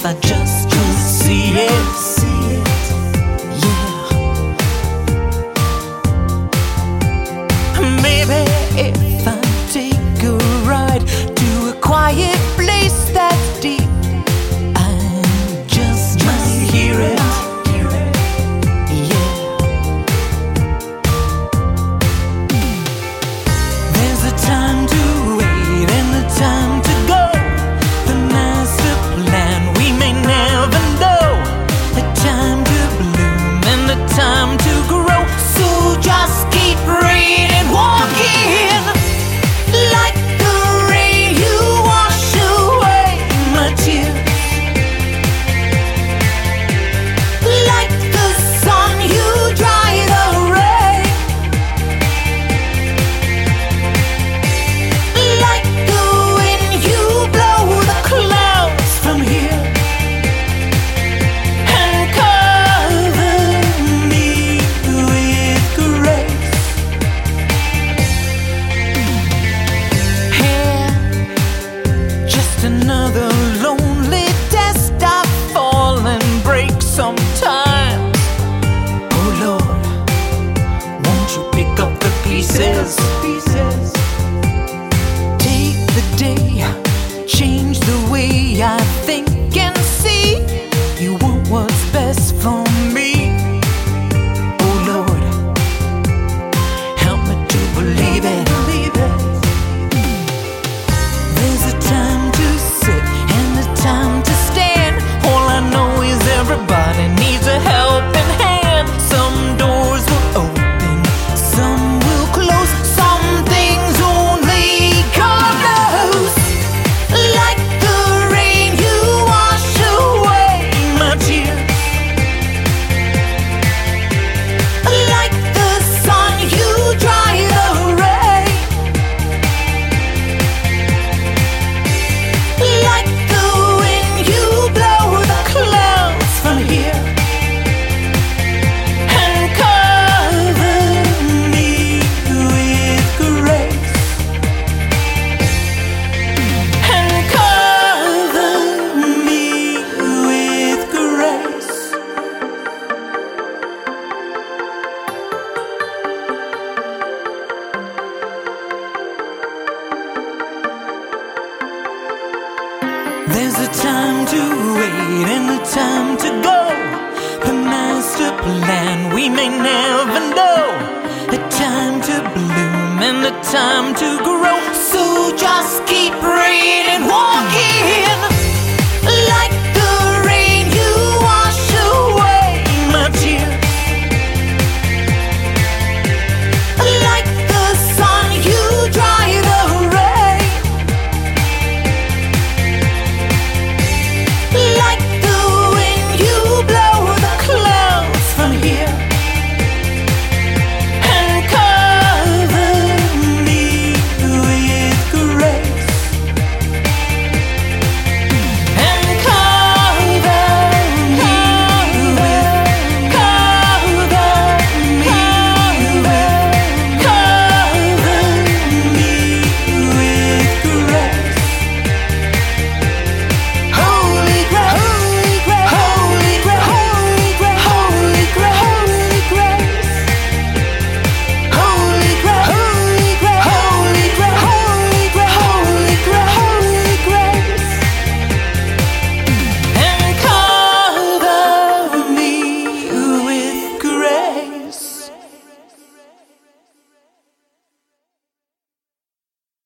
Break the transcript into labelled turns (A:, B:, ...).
A: if I just could see it. Yeah. Maybe if I take a ride to a quiet place that's deep, I just might hear it. Yeah. There's a time to wait and a time to go. The master plan we may never know. A time to bloom and a time to grow. So just keep reading, walking. Like the rain, you wash away my tears. Like the sun, you dry the rain. Like the wind, you blow the clouds from here and cover me with grace. Here, just another lonely test. I fall and break sometimes. Oh Lord, won't you pick up the pieces? Take the day, change the way I think and see. You want what's best for me. Oh Lord, help me to believe it. There's a time to sit and a time to stand. All I know is everybody needs a helping hand. Some doors will open, some will close. Some things only God knows. Like the rain, you wash away my tears. Like the sun, you dry the rain. Like the wind, you blow the clouds from here and cover me with grace. And cover me with grace. There's a time to wait and a time to go. The master plan we may never know. A time to bloom and a time to grow.